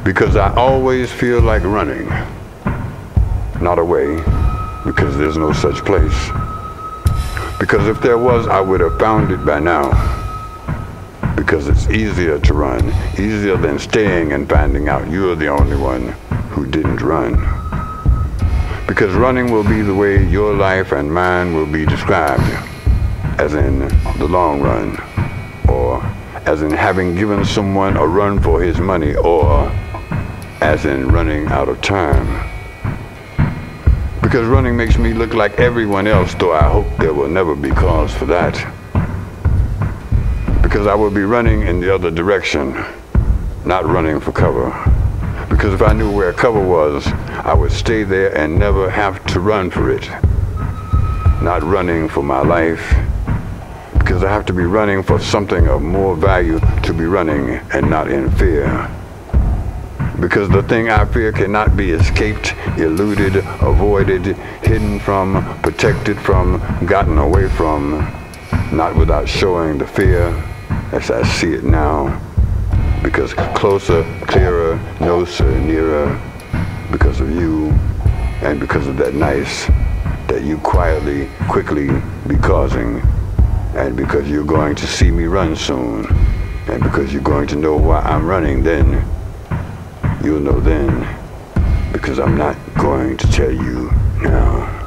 Because I always feel like running, not away, because there's no such place. Because if there was, I would have found it by now. Because it's easier to run, easier than staying and finding out you're the only one who didn't run. Because running will be the way your life and mine will be described, as in the long run, or as in having given someone a run for his money, or as in running out of time. Because running makes me look like everyone else, though I hope there will never be cause for that. Because I will be running in the other direction, not running for cover. Because if I knew where cover was, I would stay there and never have to run for it. Not running for my life, because I have to be running for something of more value to be running and not in fear. Because the thing I fear cannot be escaped, eluded, avoided, hidden from, protected from, gotten away from, not without showing the fear as I see it now. Because closer, clearer, closer, nearer, because of you, and because of that nice that you quietly, quickly be causing, and because you're going to see me run soon, and because you're going to know why I'm running then. You'll know then, because I'm not going to tell you now.